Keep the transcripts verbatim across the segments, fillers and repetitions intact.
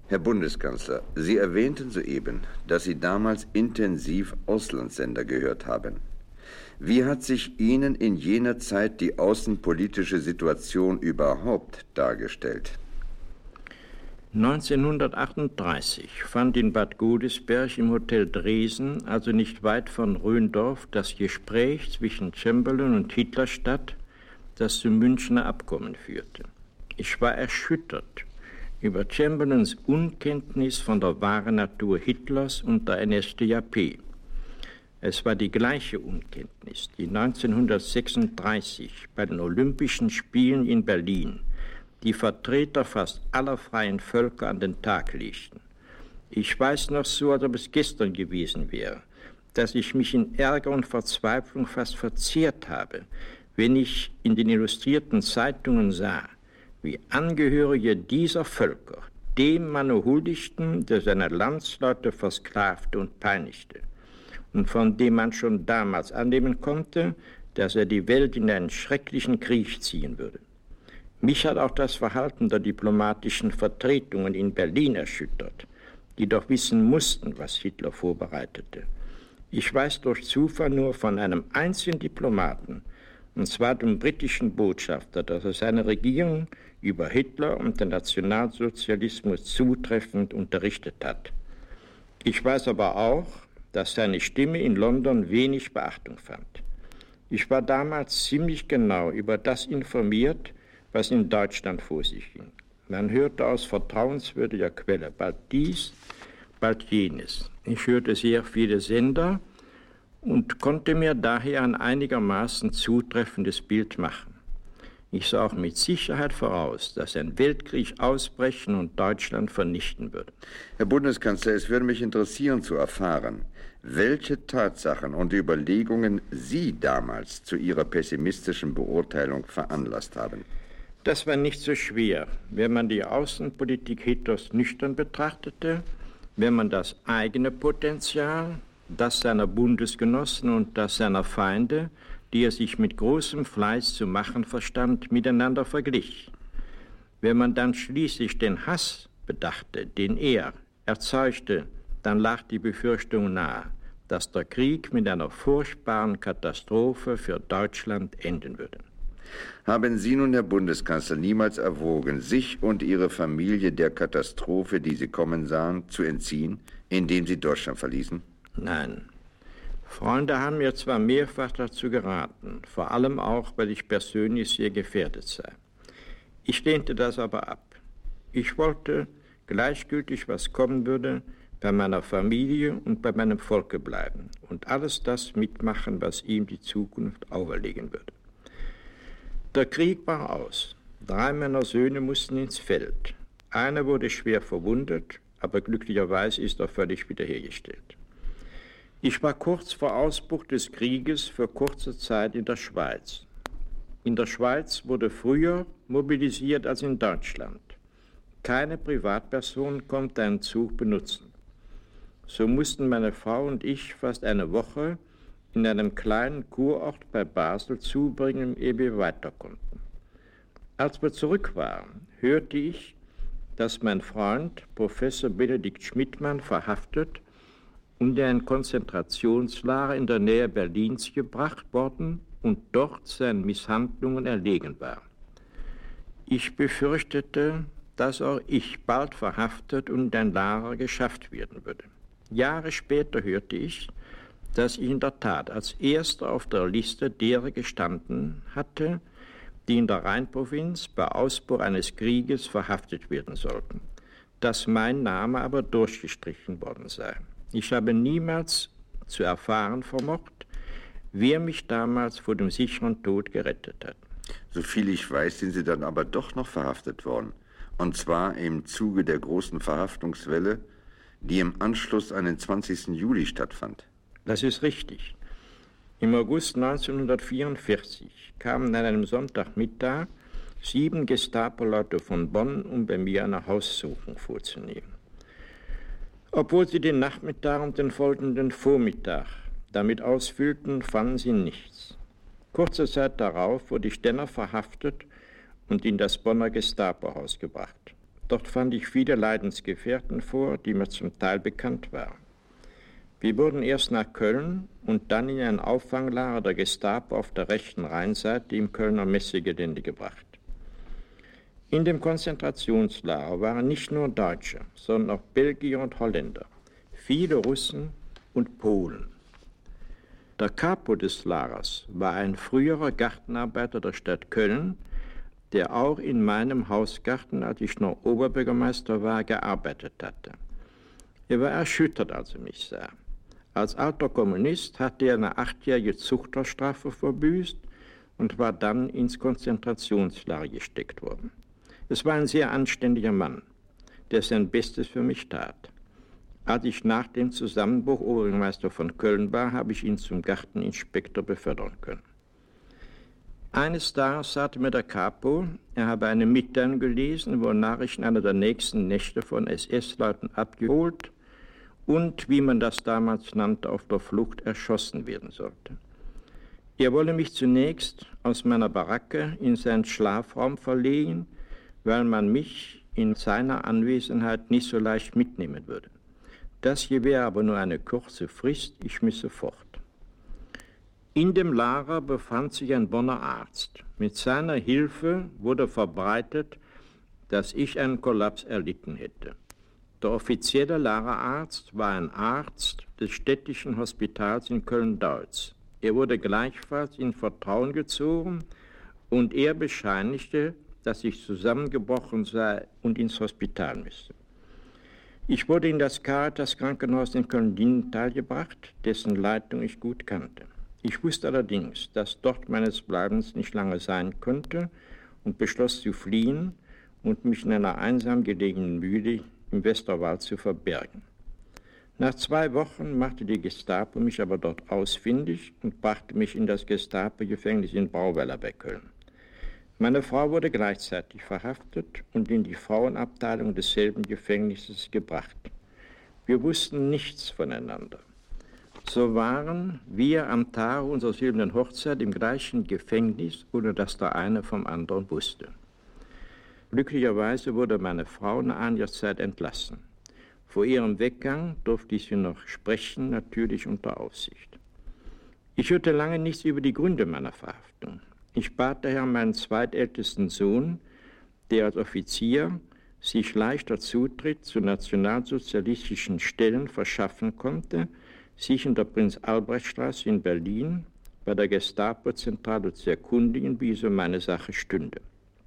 Herr Bundeskanzler, Sie erwähnten soeben, dass Sie damals intensiv Auslandssender gehört haben. Wie hat sich Ihnen in jener Zeit die außenpolitische Situation überhaupt dargestellt? neunzehnhundertachtunddreißig fand in Bad Godesberg im Hotel Dresden, also nicht weit von Rhöndorf, das Gespräch zwischen Chamberlain und Hitler statt, das zum Münchner Abkommen führte. Ich war erschüttert über Chamberlains Unkenntnis von der wahren Natur Hitlers und der N S D A P. Es war die gleiche Unkenntnis, die neunzehnhundertsechsunddreißig bei den Olympischen Spielen in Berlin die Vertreter fast aller freien Völker an den Tag legten. Ich weiß noch so, als ob es gestern gewesen wäre, dass ich mich in Ärger und Verzweiflung fast verzehrt habe, wenn ich in den illustrierten Zeitungen sah, wie Angehörige dieser Völker dem Manne huldigten, der seine Landsleute versklavte und peinigte und von dem man schon damals annehmen konnte, dass er die Welt in einen schrecklichen Krieg ziehen würde. Mich hat auch das Verhalten der diplomatischen Vertretungen in Berlin erschüttert, die doch wissen mussten, was Hitler vorbereitete. Ich weiß durch Zufall nur von einem einzigen Diplomaten, und zwar dem britischen Botschafter, dass er seine Regierung über Hitler und den Nationalsozialismus zutreffend unterrichtet hat. Ich weiß aber auch, dass seine Stimme in London wenig Beachtung fand. Ich war damals ziemlich genau über das informiert, was in Deutschland vor sich ging. Man hörte aus vertrauenswürdiger Quelle bald dies, bald jenes. Ich hörte sehr viele Sender und konnte mir daher ein einigermaßen zutreffendes Bild machen. Ich sah auch mit Sicherheit voraus, dass ein Weltkrieg ausbrechen und Deutschland vernichten würde. Herr Bundeskanzler, es würde mich interessieren zu erfahren, welche Tatsachen und Überlegungen Sie damals zu Ihrer pessimistischen Beurteilung veranlasst haben. Das war nicht so schwer, wenn man die Außenpolitik Hitlers nüchtern betrachtete, wenn man das eigene Potenzial, das seiner Bundesgenossen und das seiner Feinde, die er sich mit großem Fleiß zu machen verstand, miteinander verglich. Wenn man dann schließlich den Hass bedachte, den er erzeugte, dann lag die Befürchtung nahe, dass der Krieg mit einer furchtbaren Katastrophe für Deutschland enden würde. Haben Sie nun, Herr Bundeskanzler, niemals erwogen, sich und Ihre Familie der Katastrophe, die Sie kommen sahen, zu entziehen, indem Sie Deutschland verließen? Nein. Freunde haben mir zwar mehrfach dazu geraten, vor allem auch, weil ich persönlich sehr gefährdet sei. Ich lehnte das aber ab. Ich wollte, gleichgültig was kommen würde, bei meiner Familie und bei meinem Volke bleiben und alles das mitmachen, was ihm die Zukunft auferlegen würde. Der Krieg war aus. Drei meiner Söhne mussten ins Feld. Einer wurde schwer verwundet, aber glücklicherweise ist er völlig wiederhergestellt. Ich war kurz vor Ausbruch des Krieges für kurze Zeit in der Schweiz. In der Schweiz wurde früher mobilisiert als in Deutschland. Keine Privatperson konnte einen Zug benutzen. So mussten meine Frau und ich fast eine Woche in einem kleinen Kurort bei Basel zubringen, ehe wir weiter konnten. Als wir zurück waren, hörte ich, dass mein Freund, Professor Benedikt Schmidtmann, verhaftet und in ein Konzentrationslager in der Nähe Berlins gebracht worden und dort seinen Misshandlungen erlegen war. Ich befürchtete, dass auch ich bald verhaftet und in ein Lager geschafft werden würde. Jahre später hörte ich, dass ich in der Tat als erster auf der Liste derer gestanden hatte, die in der Rheinprovinz bei Ausbruch eines Krieges verhaftet werden sollten, dass mein Name aber durchgestrichen worden sei. Ich habe niemals zu erfahren vermocht, wer mich damals vor dem sicheren Tod gerettet hat. Soviel ich weiß, sind Sie dann aber doch noch verhaftet worden. Und zwar im Zuge der großen Verhaftungswelle, die im Anschluss an den zwanzigsten Juli stattfand. Das ist richtig. Im August neunzehnhundertvierundvierzig kamen an einem Sonntagmittag sieben Gestapo-Leute von Bonn, um bei mir eine Haussuchung vorzunehmen. Obwohl sie den Nachmittag und den folgenden Vormittag damit ausfüllten, fanden sie nichts. Kurze Zeit darauf wurde ich dennoch verhaftet und in das Bonner Gestapo-Haus gebracht. Dort fand ich viele Leidensgefährten vor, die mir zum Teil bekannt waren. Wir wurden erst nach Köln und dann in ein Auffanglager der Gestapo auf der rechten Rheinseite im Kölner Messegelände gebracht. In dem Konzentrationslager waren nicht nur Deutsche, sondern auch Belgier und Holländer, viele Russen und Polen. Der Capo des Lagers war ein früherer Gartenarbeiter der Stadt Köln, der auch in meinem Hausgarten, als ich noch Oberbürgermeister war, gearbeitet hatte. Er war erschüttert, als er mich sah. Als alter Kommunist hatte er eine achtjährige Zuchthausstrafe verbüßt und war dann ins Konzentrationslager gesteckt worden. Es war ein sehr anständiger Mann, der sein Bestes für mich tat. Als ich nach dem Zusammenbruch Oberbürgermeister von Köln war, habe ich ihn zum Garteninspektor befördern können. Eines Tages sagte mir der Capo, er habe eine Mitteilung gelesen, wonach ich in einer der nächsten Nächte von S S-Leuten abgeholt und, wie man das damals nannte, auf der Flucht erschossen werden sollte. Er wolle mich zunächst aus meiner Baracke in seinen Schlafraum verlegen, weil man mich in seiner Anwesenheit nicht so leicht mitnehmen würde. Das hier wäre aber nur eine kurze Frist, ich müsse fort. In dem Lager befand sich ein Bonner Arzt. Mit seiner Hilfe wurde verbreitet, dass ich einen Kollaps erlitten hätte. Der offizielle Lagerarzt war ein Arzt des städtischen Hospitals in Köln-Deutz. Er wurde gleichfalls in Vertrauen gezogen und er bescheinigte, dass ich zusammengebrochen sei und ins Hospital müsse. Ich wurde in das Caritas-Krankenhaus in Köln-Lindenthal gebracht, dessen Leitung ich gut kannte. Ich wusste allerdings, dass dort meines Bleibens nicht lange sein könnte und beschloss zu fliehen und mich in einer einsam gelegenen Mühle im Westerwald zu verbergen. Nach zwei Wochen machte die Gestapo mich aber dort ausfindig und brachte mich in das Gestapo-Gefängnis in Brauweiler bei Köln. Meine Frau wurde gleichzeitig verhaftet und in die Frauenabteilung desselben Gefängnisses gebracht. Wir wussten nichts voneinander. So waren wir am Tag unserer silbernen Hochzeit im gleichen Gefängnis, ohne dass der eine vom anderen wusste. Glücklicherweise wurde meine Frau nach einiger Zeit entlassen. Vor ihrem Weggang durfte ich sie noch sprechen, natürlich unter Aufsicht. Ich hörte lange nichts über die Gründe meiner Verhaftung. Ich bat daher meinen zweitältesten Sohn, der als Offizier sich leichter Zutritt zu nationalsozialistischen Stellen verschaffen konnte, sich in der Prinz-Albrecht-Straße in Berlin bei der Gestapo-Zentrale zu erkundigen, wie es um meine Sache stünde.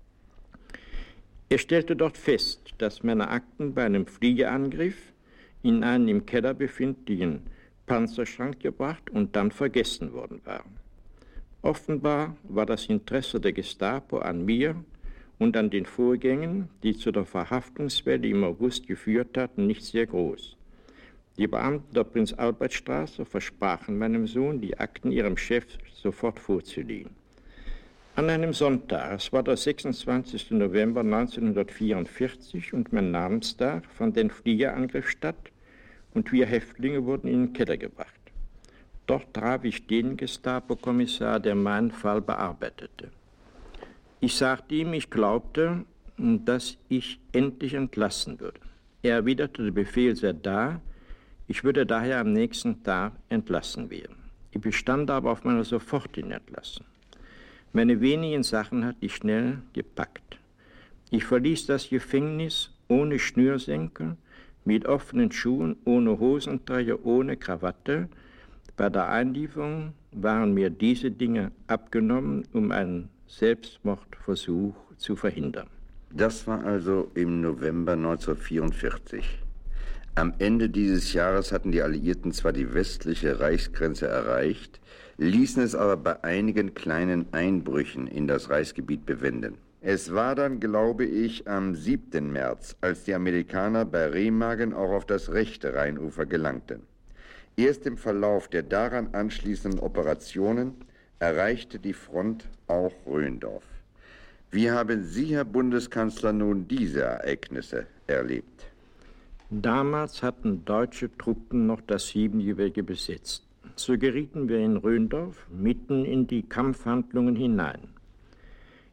Er stellte dort fest, dass meine Akten bei einem Fliegerangriff in einen im Keller befindlichen Panzerschrank gebracht und dann vergessen worden waren. Offenbar war das Interesse der Gestapo an mir und an den Vorgängen, die zu der Verhaftungswelle im August geführt hatten, nicht sehr groß. Die Beamten der Prinz-Albrecht-Straße versprachen meinem Sohn, die Akten ihrem Chef sofort vorzulegen. An einem Sonntag, es war der sechsundzwanzigsten November neunzehnhundertvierundvierzig und mein Namenstag, fand ein Fliegerangriff statt und wir Häftlinge wurden in den Keller gebracht. Dort traf ich den Gestapo-Kommissar, der meinen Fall bearbeitete. Ich sagte ihm, ich glaubte, dass ich endlich entlassen würde. Er erwiderte, der Befehl sei da, ich würde daher am nächsten Tag entlassen werden. Ich bestand aber auf meiner sofortigen Entlassung. Meine wenigen Sachen hatte ich schnell gepackt. Ich verließ das Gefängnis ohne Schnürsenkel, mit offenen Schuhen, ohne Hosenträger, ohne Krawatte. Bei der Einlieferung waren mir diese Dinge abgenommen, um einen Selbstmordversuch zu verhindern. Das war also im November neunzehnhundertvierundvierzig. Am Ende dieses Jahres hatten die Alliierten zwar die westliche Reichsgrenze erreicht, ließen es aber bei einigen kleinen Einbrüchen in das Reichsgebiet bewenden. Es war dann, glaube ich, am siebten März, als die Amerikaner bei Remagen auch auf das rechte Rheinufer gelangten. Erst im Verlauf der daran anschließenden Operationen erreichte die Front auch Rhöndorf. Wie haben Sie, Herr Bundeskanzler, nun diese Ereignisse erlebt? Damals hatten deutsche Truppen noch das Siebengebirge besetzt. So gerieten wir in Rhöndorf mitten in die Kampfhandlungen hinein.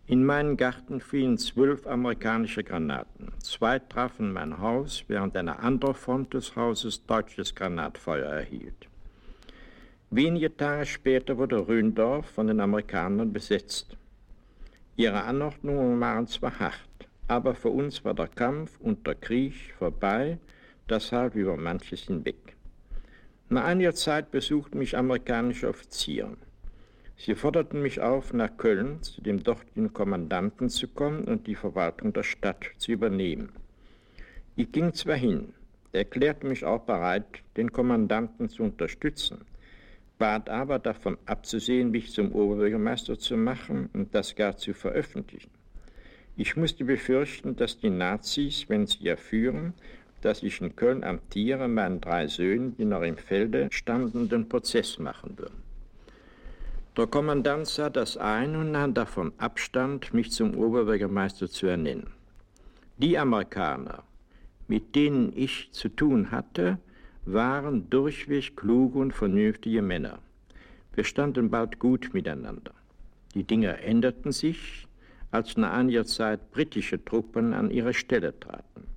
In meinen Garten fielen zwölf amerikanische Granaten. Zwei trafen mein Haus, während eine andere Front des Hauses deutsches Granatfeuer erhielt. Wenige Tage später wurde Rhöndorf von den Amerikanern besetzt. Ihre Anordnungen waren zwar hart, aber für uns war der Kampf und der Krieg vorbei, deshalb über manches hinweg. Nach einiger Zeit besuchten mich amerikanische Offiziere. Sie forderten mich auf, nach Köln zu dem dortigen Kommandanten zu kommen und die Verwaltung der Stadt zu übernehmen. Ich ging zwar hin, erklärte mich auch bereit, den Kommandanten zu unterstützen, bat aber davon abzusehen, mich zum Oberbürgermeister zu machen und das gar zu veröffentlichen. Ich musste befürchten, dass die Nazis, wenn sie erführen, dass ich in Köln amtiere, meinen drei Söhnen, die noch im Felde standen, den Prozess machen würden. Der Kommandant sah das ein und nahm davon Abstand, mich zum Oberbürgermeister zu ernennen. Die Amerikaner, mit denen ich zu tun hatte, waren durchweg kluge und vernünftige Männer. Wir standen bald gut miteinander. Die Dinge änderten sich, als nach einiger Zeit britische Truppen an ihre Stelle traten.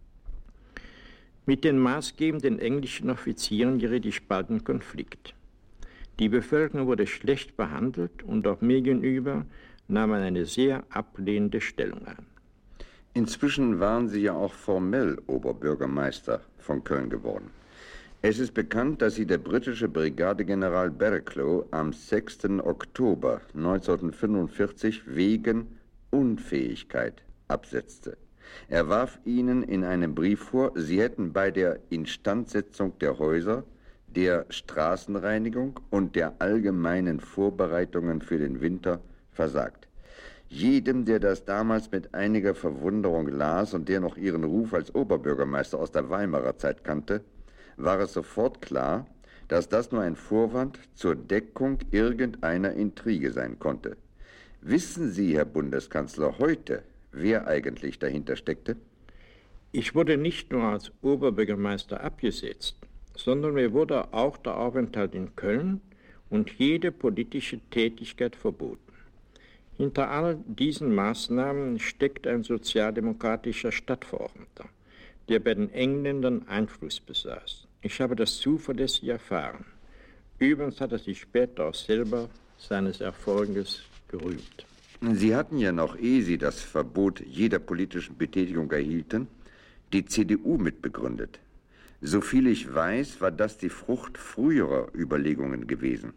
Mit den maßgebenden englischen Offizieren geriet ich bald in Konflikt. Die Bevölkerung wurde schlecht behandelt und auch mir gegenüber nahm man eine sehr ablehnende Stellung ein. Inzwischen waren Sie ja auch formell Oberbürgermeister von Köln geworden. Es ist bekannt, dass Sie der britische Brigadegeneral Barraclough am sechsten Oktober neunzehnhundertfünfundvierzig wegen Unfähigkeit absetzte. Er warf Ihnen in einem Brief vor, Sie hätten bei der Instandsetzung der Häuser, der Straßenreinigung und der allgemeinen Vorbereitungen für den Winter versagt. Jedem, der das damals mit einiger Verwunderung las und der noch Ihren Ruf als Oberbürgermeister aus der Weimarer Zeit kannte, war es sofort klar, dass das nur ein Vorwand zur Deckung irgendeiner Intrige sein konnte. Wissen Sie, Herr Bundeskanzler, heute, wer eigentlich dahinter steckte? Ich wurde nicht nur als Oberbürgermeister abgesetzt, sondern mir wurde auch der Aufenthalt in Köln und jede politische Tätigkeit verboten. Hinter all diesen Maßnahmen steckt ein sozialdemokratischer Stadtverordneter, der bei den Engländern Einfluss besaß. Ich habe das zuverlässig erfahren. Übrigens hat er sich später auch selber seines Erfolges gerühmt. Sie hatten ja noch, ehe Sie das Verbot jeder politischen Betätigung erhielten, die C D U mitbegründet. Soviel ich weiß, war das die Frucht früherer Überlegungen gewesen.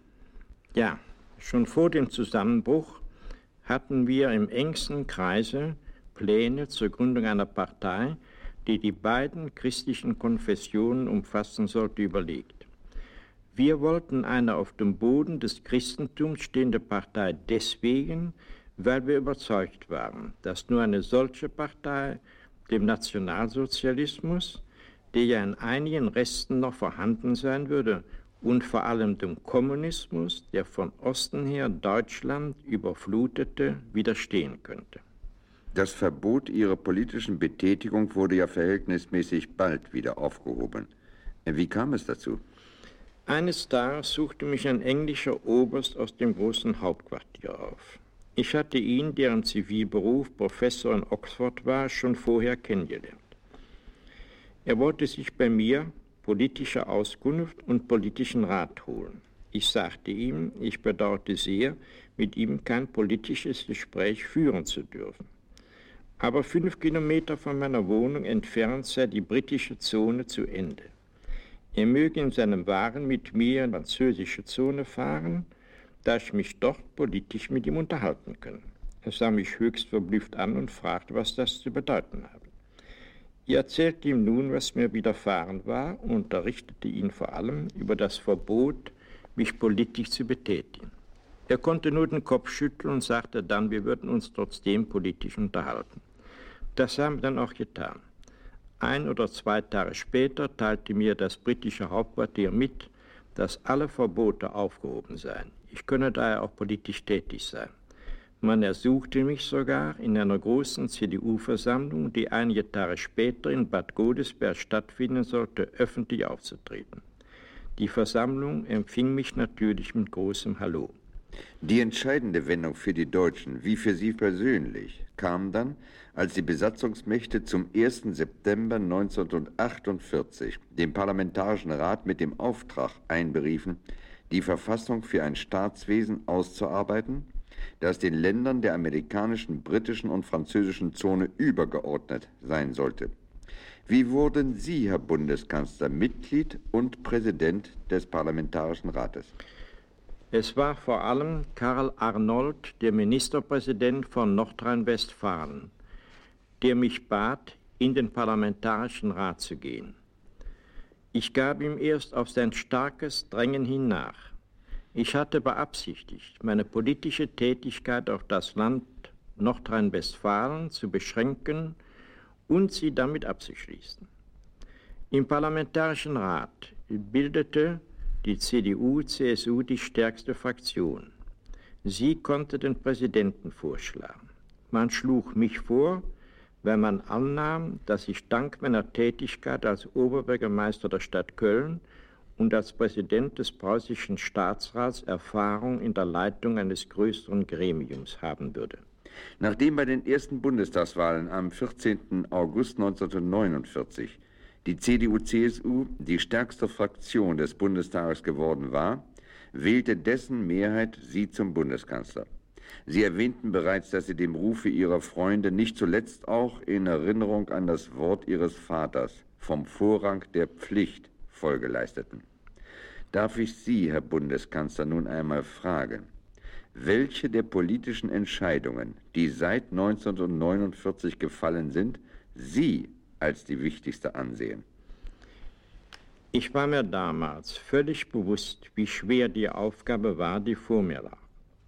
Ja, schon vor dem Zusammenbruch hatten wir im engsten Kreise Pläne zur Gründung einer Partei, die die beiden christlichen Konfessionen umfassen sollte, überlegt. Wir wollten eine auf dem Boden des Christentums stehende Partei deswegen, weil wir überzeugt waren, dass nur eine solche Partei dem Nationalsozialismus, der ja in einigen Resten noch vorhanden sein würde, und vor allem dem Kommunismus, der von Osten her Deutschland überflutete, widerstehen könnte. Das Verbot Ihrer politischen Betätigung wurde ja verhältnismäßig bald wieder aufgehoben. Wie kam es dazu? Eines Tages suchte mich ein englischer Oberst aus dem großen Hauptquartier auf. Ich hatte ihn, deren Zivilberuf Professor in Oxford war, schon vorher kennengelernt. Er wollte sich bei mir politische Auskunft und politischen Rat holen. Ich sagte ihm, ich bedauerte sehr, mit ihm kein politisches Gespräch führen zu dürfen. Aber fünf Kilometer von meiner Wohnung entfernt sei die britische Zone zu Ende. Er möge in seinem Wagen mit mir in die französische Zone fahren, da ich mich dort politisch mit ihm unterhalten könne. Er sah mich höchst verblüfft an und fragte, was das zu bedeuten habe. Ich erzählte ihm nun, was mir widerfahren war, und unterrichtete ihn vor allem über das Verbot, mich politisch zu betätigen. Er konnte nur den Kopf schütteln und sagte dann, wir würden uns trotzdem politisch unterhalten. Das haben wir dann auch getan. Ein oder zwei Tage später teilte mir das britische Hauptquartier mit, dass alle Verbote aufgehoben seien. Ich könne daher auch politisch tätig sein. Man ersuchte mich sogar, in einer großen C D U-Versammlung, die einige Tage später in Bad Godesberg stattfinden sollte, öffentlich aufzutreten. Die Versammlung empfing mich natürlich mit großem Hallo. Die entscheidende Wendung für die Deutschen, wie für sie persönlich, kam dann, als die Besatzungsmächte zum ersten September neunzehnhundertachtundvierzig den Parlamentarischen Rat mit dem Auftrag einberiefen, die Verfassung für ein Staatswesen auszuarbeiten, das den Ländern der amerikanischen, britischen und französischen Zone übergeordnet sein sollte. Wie wurden Sie, Herr Bundeskanzler, Mitglied und Präsident des Parlamentarischen Rates? Es war vor allem Karl Arnold, der Ministerpräsident von Nordrhein-Westfalen, der mich bat, in den Parlamentarischen Rat zu gehen. Ich gab ihm erst auf sein starkes Drängen hin nach. Ich hatte beabsichtigt, meine politische Tätigkeit auf das Land Nordrhein-Westfalen zu beschränken und sie damit abzuschließen. Im Parlamentarischen Rat bildete die C D U C S U die stärkste Fraktion. Sie konnte den Präsidenten vorschlagen. Man schlug mich vor, weil man annahm, dass ich dank meiner Tätigkeit als Oberbürgermeister der Stadt Köln und als Präsident des preußischen Staatsrats Erfahrung in der Leitung eines größeren Gremiums haben würde. Nachdem bei den ersten Bundestagswahlen am vierzehnten August neunzehnhundertneunundvierzig die C D U C S U die stärkste Fraktion des Bundestages geworden war, wählte dessen Mehrheit Sie zum Bundeskanzler. Sie erwähnten bereits, dass Sie dem Rufe Ihrer Freunde nicht zuletzt auch in Erinnerung an das Wort Ihres Vaters vom Vorrang der Pflicht Folge leisteten. Darf ich Sie, Herr Bundeskanzler, nun einmal fragen, welche der politischen Entscheidungen, die seit neunzehnhundertneunundvierzig gefallen sind, Sie als die wichtigste ansehen? Ich war mir damals völlig bewusst, wie schwer die Aufgabe war, die vor mir lag.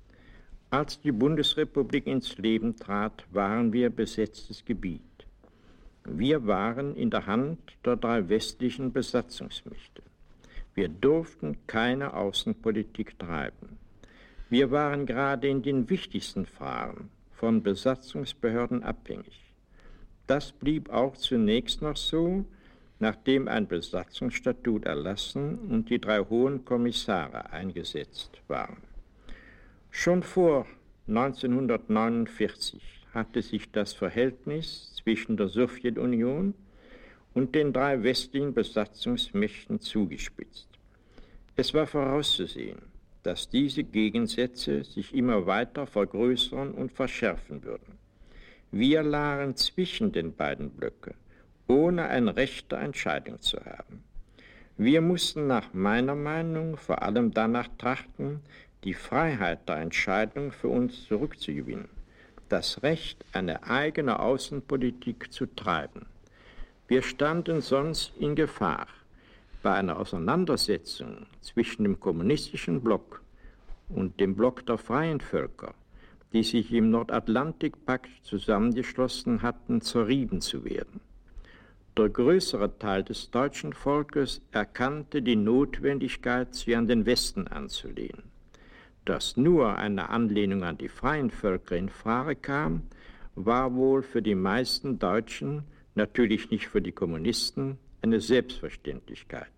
Als die Bundesrepublik ins Leben trat, waren wir besetztes Gebiet. Wir waren in der Hand der drei westlichen Besatzungsmächte. Wir durften keine Außenpolitik treiben. Wir waren gerade in den wichtigsten Fragen von Besatzungsbehörden abhängig. Das blieb auch zunächst noch so, nachdem ein Besatzungsstatut erlassen und die drei hohen Kommissare eingesetzt waren. Schon vor neunzehnhundertneunundvierzig hatte sich das Verhältnis zwischen der Sowjetunion und den drei westlichen Besatzungsmächten zugespitzt. Es war vorauszusehen, dass diese Gegensätze sich immer weiter vergrößern und verschärfen würden. Wir lagen zwischen den beiden Blöcken, ohne eine rechte Entscheidung zu haben. Wir mussten nach meiner Meinung vor allem danach trachten, die Freiheit der Entscheidung für uns zurückzugewinnen, das Recht, eine eigene Außenpolitik zu treiben. Wir standen sonst in Gefahr, bei einer Auseinandersetzung zwischen dem kommunistischen Block und dem Block der freien Völker, die sich im Nordatlantikpakt zusammengeschlossen hatten, zerrieben zu werden. Der größere Teil des deutschen Volkes erkannte die Notwendigkeit, sich an den Westen anzulehnen. Dass nur eine Anlehnung an die freien Völker in Frage kam, war wohl für die meisten Deutschen, natürlich nicht für die Kommunisten, eine Selbstverständlichkeit.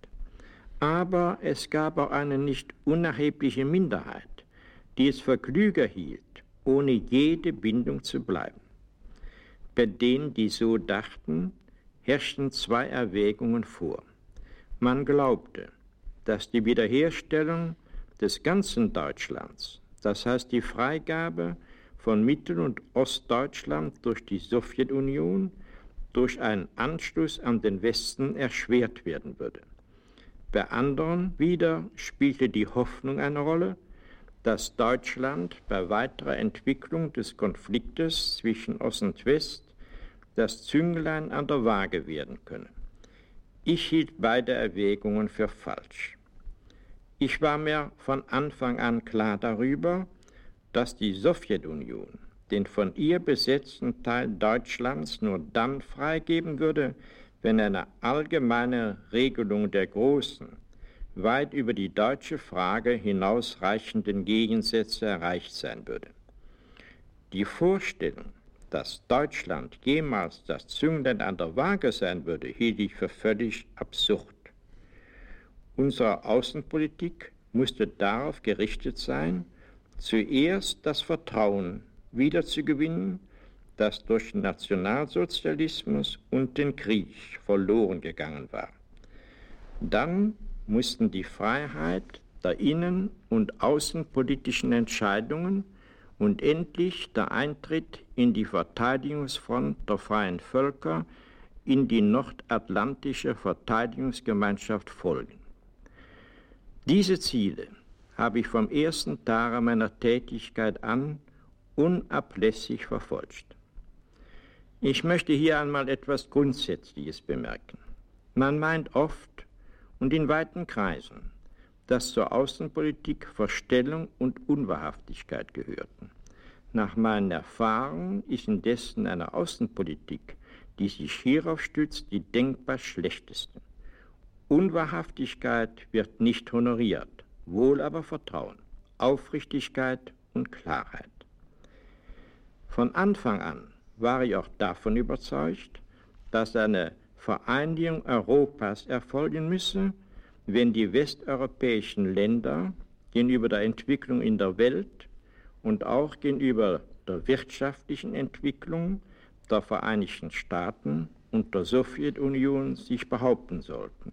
Aber es gab auch eine nicht unerhebliche Minderheit, die es für klüger hielt, ohne jede Bindung zu bleiben. Bei denen, die so dachten, herrschten zwei Erwägungen vor. Man glaubte, dass die Wiederherstellung des ganzen Deutschlands, das heißt die Freigabe von Mittel- und Ostdeutschland durch die Sowjetunion, durch einen Anschluss an den Westen erschwert werden würde. Bei anderen wieder spielte die Hoffnung eine Rolle, dass Deutschland bei weiterer Entwicklung des Konfliktes zwischen Ost und West das Zünglein an der Waage werden könne. Ich hielt beide Erwägungen für falsch. Ich war mir von Anfang an klar darüber, dass die Sowjetunion den von ihr besetzten Teil Deutschlands nur dann freigeben würde, wenn eine allgemeine Regelung der großen, weit über die deutsche Frage hinausreichenden Gegensätze erreicht sein würde. Die Vorstellung, dass Deutschland jemals das Zünglein an der Waage sein würde, hielt ich für völlig absurd. Unsere Außenpolitik musste darauf gerichtet sein, zuerst das Vertrauen wiederzugewinnen, das durch den Nationalsozialismus und den Krieg verloren gegangen war. Dann mussten die Freiheit der innen- und außenpolitischen Entscheidungen und endlich der Eintritt in die Verteidigungsfront der freien Völker in die nordatlantische Verteidigungsgemeinschaft folgen. Diese Ziele habe ich vom ersten Tage meiner Tätigkeit an unablässig verfolgt. Ich möchte hier einmal etwas Grundsätzliches bemerken. Man meint oft und in weiten Kreisen, dass zur Außenpolitik Verstellung und Unwahrhaftigkeit gehörten. Nach meinen Erfahrungen ist indessen eine Außenpolitik, die sich hierauf stützt, die denkbar schlechteste. Unwahrhaftigkeit wird nicht honoriert, wohl aber Vertrauen, Aufrichtigkeit und Klarheit. Von Anfang an war ich auch davon überzeugt, dass eine Vereinigung Europas erfolgen müsse, wenn die westeuropäischen Länder gegenüber der Entwicklung in der Welt und auch gegenüber der wirtschaftlichen Entwicklung der Vereinigten Staaten und der Sowjetunion sich behaupten sollten.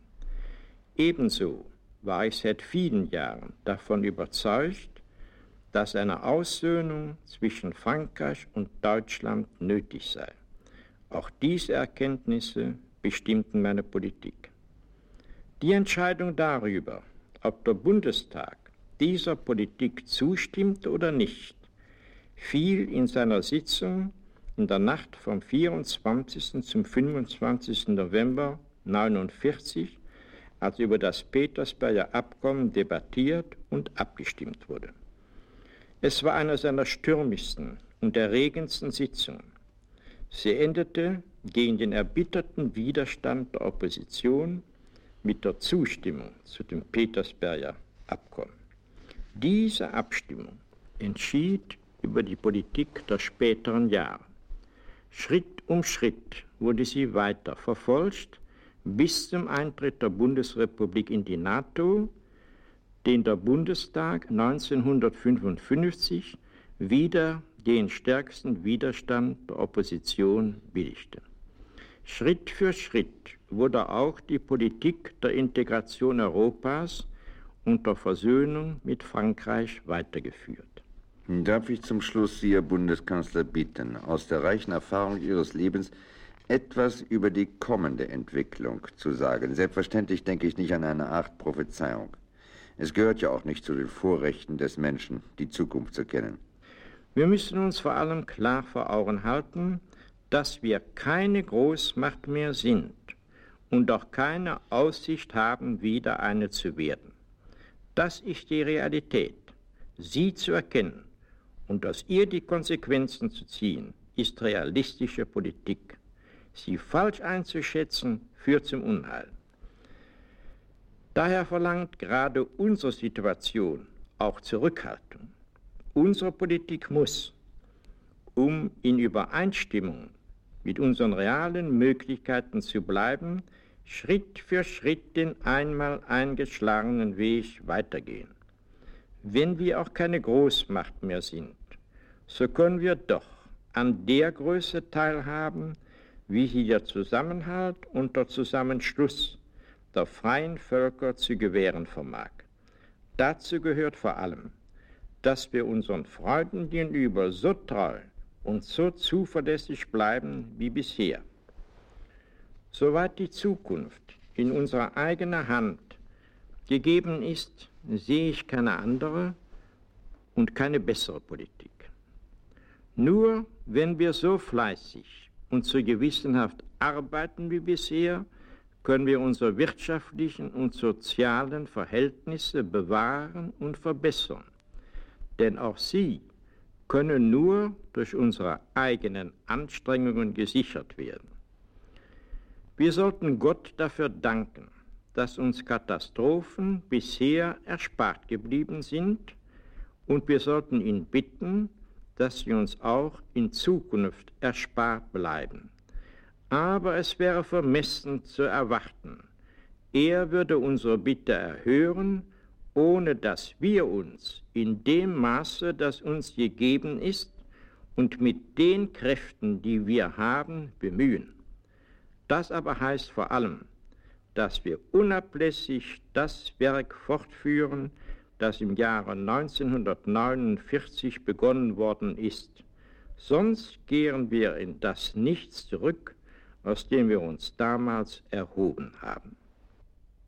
Ebenso war ich seit vielen Jahren davon überzeugt, dass eine Aussöhnung zwischen Frankreich und Deutschland nötig sei. Auch diese Erkenntnisse bestimmten meine Politik. Die Entscheidung darüber, ob der Bundestag dieser Politik zustimmte oder nicht, fiel in seiner Sitzung in der Nacht vom vierundzwanzigsten zum fünfundzwanzigsten November neunundvierzig, als über das Petersberger Abkommen debattiert und abgestimmt wurde. Es war eine seiner stürmischsten und erregendsten Sitzungen. Sie endete gegen den erbitterten Widerstand der Opposition mit der Zustimmung zu dem Petersberger Abkommen. Diese Abstimmung entschied über die Politik der späteren Jahre. Schritt um Schritt wurde sie weiter verfolgt, bis zum Eintritt der Bundesrepublik in die NATO, den der Bundestag neunzehnhundertfünfundfünfzig wieder den stärksten Widerstand der Opposition billigte. Schritt für Schritt wurde auch die Politik der Integration Europas und der Versöhnung mit Frankreich weitergeführt. Darf ich zum Schluss Sie, Herr Bundeskanzler, bitten, aus der reichen Erfahrung Ihres Lebens etwas über die kommende Entwicklung zu sagen? Selbstverständlich denke ich nicht an eine Art Prophezeiung. Es gehört ja auch nicht zu den Vorrechten des Menschen, die Zukunft zu kennen. Wir müssen uns vor allem klar vor Augen halten, dass wir keine Großmacht mehr sind und auch keine Aussicht haben, wieder eine zu werden. Das ist die Realität. Sie zu erkennen und aus ihr die Konsequenzen zu ziehen, ist realistische Politik. Sie falsch einzuschätzen, führt zum Unheil. Daher verlangt gerade unsere Situation auch Zurückhaltung. Unsere Politik muss, um in Übereinstimmung mit unseren realen Möglichkeiten zu bleiben, Schritt für Schritt den einmal eingeschlagenen Weg weitergehen. Wenn wir auch keine Großmacht mehr sind, so können wir doch an der Größe teilhaben, wie sie der Zusammenhalt und der Zusammenschluss der freien Völker zu gewähren vermag. Dazu gehört vor allem, dass wir unseren Freunden gegenüber so treu und so zuverlässig bleiben wie bisher. Soweit die Zukunft in unserer eigenen Hand gegeben ist, sehe ich keine andere und keine bessere Politik. Nur wenn wir so fleißig und so gewissenhaft arbeiten wie bisher, können wir unsere wirtschaftlichen und sozialen Verhältnisse bewahren und verbessern. Denn auch sie können nur durch unsere eigenen Anstrengungen gesichert werden. Wir sollten Gott dafür danken, dass uns Katastrophen bisher erspart geblieben sind, und wir sollten ihn bitten, dass sie uns auch in Zukunft erspart bleiben. Aber es wäre vermessen zu erwarten, er würde unsere Bitte erhören ohne dass wir uns in dem Maße, das uns gegeben ist, und mit den Kräften, die wir haben, bemühen. Das aber heißt vor allem, dass wir unablässig das Werk fortführen, das im Jahre neunzehnhundertneunundvierzig begonnen worden ist. Sonst kehren wir in das Nichts zurück, aus dem wir uns damals erhoben haben.